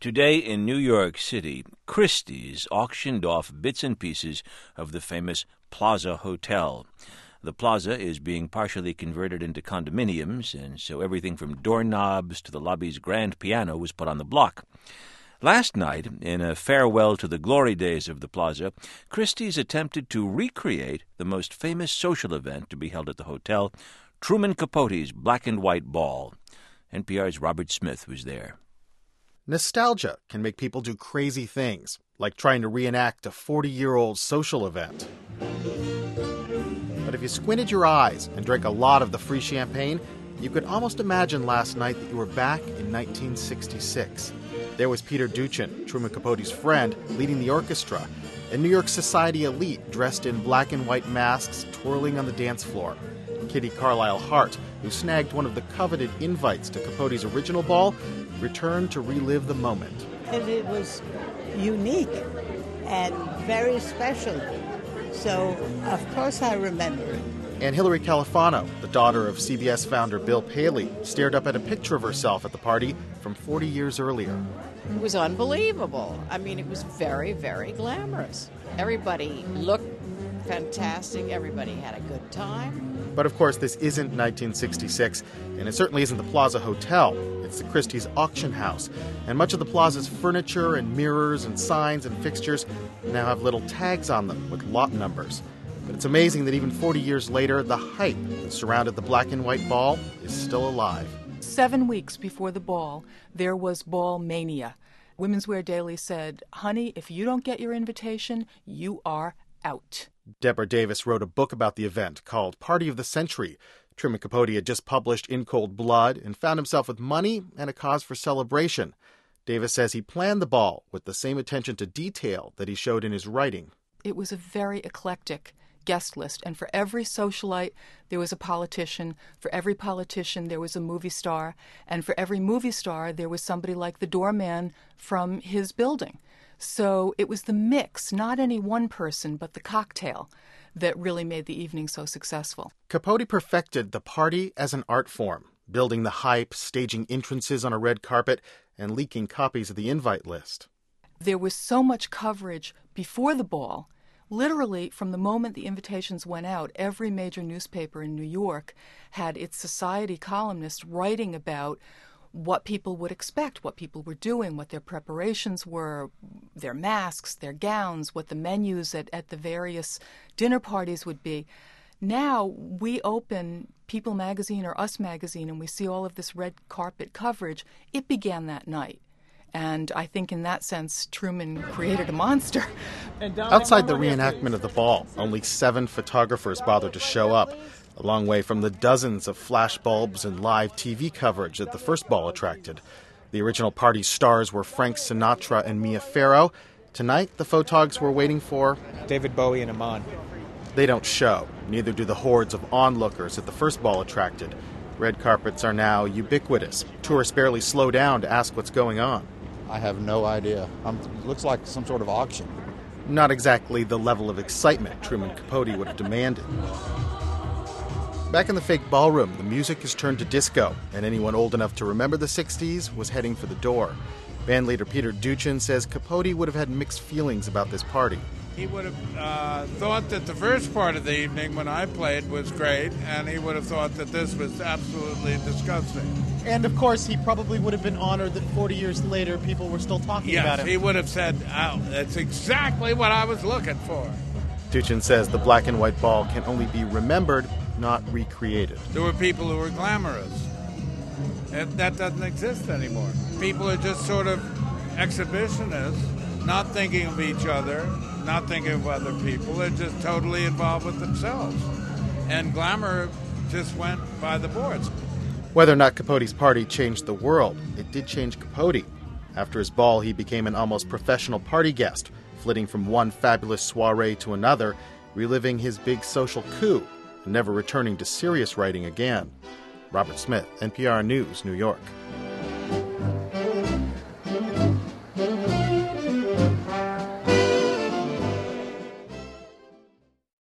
Today in New York City, Christie's auctioned off bits and pieces of the famous Plaza Hotel. The Plaza is being partially converted into condominiums, and so everything from doorknobs to the lobby's grand piano was put on the block. Last night, in a farewell to the glory days of the Plaza, Christie's attempted to recreate the most famous social event to be held at the hotel, Truman Capote's Black and White Ball. NPR's Robert Smith was there. Nostalgia can make people do crazy things, like trying to reenact a 40-year-old social event. But if you squinted your eyes and drank a lot of the free champagne, you could almost imagine last night that you were back in 1966. There was Peter Duchin, Truman Capote's friend, leading the orchestra, a New York society elite dressed in black and white masks twirling on the dance floor. Kitty Carlisle Hart, who snagged one of the coveted invites to Capote's original ball, returned to relive the moment. And it was unique and very special. So, of course, I remember it. And Hillary Califano, the daughter of CBS founder Bill Paley, stared up at a picture of herself at the party from 40 years earlier. It was unbelievable. I mean, it was very, very glamorous. Everybody looked fantastic. Everybody had a good time. But of course, this isn't 1966, and it certainly isn't the Plaza Hotel. It's the Christie's auction house. And much of the Plaza's furniture and mirrors and signs and fixtures now have little tags on them with lot numbers. But it's amazing that even 40 years later, the hype that surrounded the black and white ball is still alive. 7 weeks before the ball, there was ball mania. Women's Wear Daily said, "Honey, if you don't get your invitation, you are out." Deborah Davis wrote a book about the event called Party of the Century. Truman Capote had just published In Cold Blood and found himself with money and a cause for celebration. Davis says he planned the ball with the same attention to detail that he showed in his writing. It was a very eclectic guest list, and for every socialite there was a politician, for every politician there was a movie star, and for every movie star there was somebody like the doorman from his building. So it was the mix, not any one person, but the cocktail that really made the evening so successful. Capote perfected the party as an art form, building the hype, staging entrances on a red carpet, and leaking copies of the invite list. There was so much coverage before the ball. Literally, from the moment the invitations went out, every major newspaper in New York had its society columnists writing about what people would expect, what people were doing, what their preparations were, their masks, their gowns, what the menus at the various dinner parties would be. Now we open People magazine or Us magazine and we see all of this red carpet coverage. It began that night. And I think in that sense, Truman created a monster. Outside the reenactment of the ball, only 7 photographers bothered to show up, a long way from the dozens of flash bulbs and live TV coverage that the first ball attracted. The original party stars were Frank Sinatra and Mia Farrow. Tonight, the photogs were waiting for David Bowie and Iman. They don't show. Neither do the hordes of onlookers that the first ball attracted. Red carpets are now ubiquitous. Tourists barely slow down to ask what's going on. I have no idea. Looks like some sort of auction. Not exactly the level of excitement Truman Capote would have demanded. Back in the fake ballroom, the music has turned to disco, and anyone old enough to remember the 60s was heading for the door. Bandleader Peter Duchin says Capote would have had mixed feelings about this party. He would have thought that the first part of the evening when I played was great, and he would have thought that this was absolutely disgusting. And, of course, he probably would have been honored that 40 years later people were still talking about him. Yes, he would have said, oh, that's exactly what I was looking for. Duchin says the black and white ball can only be remembered, not recreated. There were people who were glamorous. And that doesn't exist anymore. People are just sort of exhibitionists, not thinking of each other, not thinking of other people. They're just totally involved with themselves. And glamour just went by the boards. Whether or not Capote's party changed the world, it did change Capote. After his ball, he became an almost professional party guest, flitting from one fabulous soiree to another, reliving his big social coup, and never returning to serious writing again. Robert Smith, NPR News, New York.